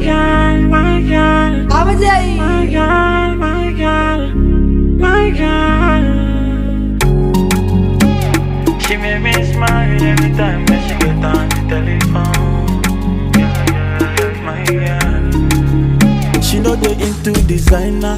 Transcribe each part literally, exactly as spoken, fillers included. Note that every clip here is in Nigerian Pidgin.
girl, my girl, Vamos aí. my girl, my girl, my girl. She make me smile every time that she get on the telephone. Yeah, yeah, my girl. She know they into designer,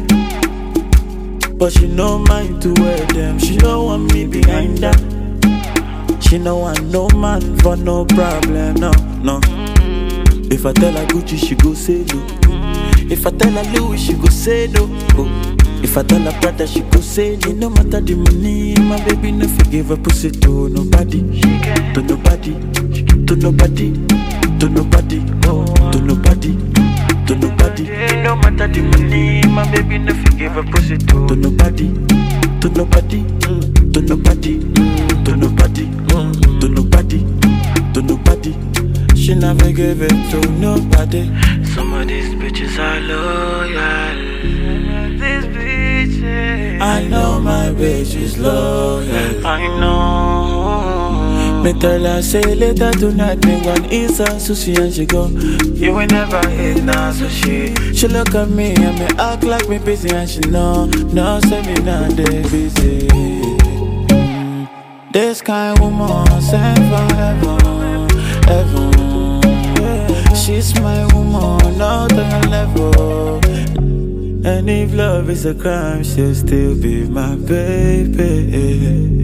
but she no mind to wear them. She don't want me behind her. She no want no man for no problem, no, no. If I tell her Gucci, she go say no. If I tell her Louis, she go say no. Oh. If I tell her Prada, she go say no. No matter the money, my baby no forgive her pussy to nobody, to nobody, to nobody, to nobody, oh, to nobody, to nobody. No matter the money, my baby no forgive her pussy to To nobody, to nobody, to nobody, to nobody, to nobody, to nobody. She never give it to nobody. Some of these bitches are loyal. These bitches, I know my bitch is loyal. I know. Me tell her say later tonight me want eat some sushi and she go. You will never eat now, so she. She look at me and me act like me busy and she know, no say me not they busy. Mm. This kind woman sent from heaven, heaven. She's my woman, not on a level. And if love is a crime, she'll still be my baby.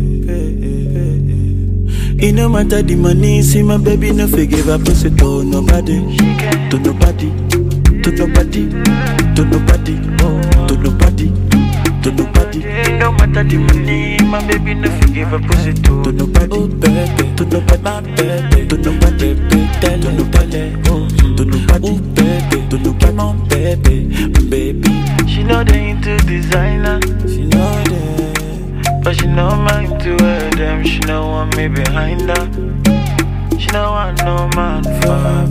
It no matter the money, see my baby no forgive her pussy to nobody, to nobody, to nobody, to nobody, to nobody, to nobody. No matter the money, my baby no forgive her pussy to To nobody, oh baby, to nobody, my baby, to nobody, baby, tell to nobody, oh, to nobody, oh baby, to nobody, my baby, baby. She know they into designer, She know that. but she no mind to wear them. She no want me behind her. She no want no man for her.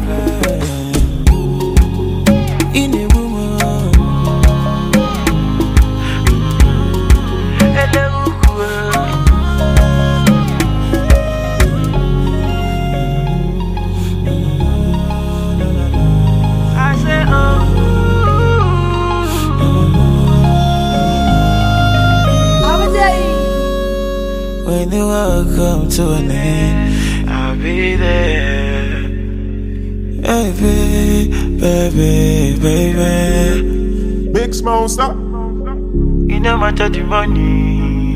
In a woman, Hello, I say, oh. Vamos aí. when the world come to an end, I'll be there. baby, baby, baby. Big Smoke, stop. You no matter the money.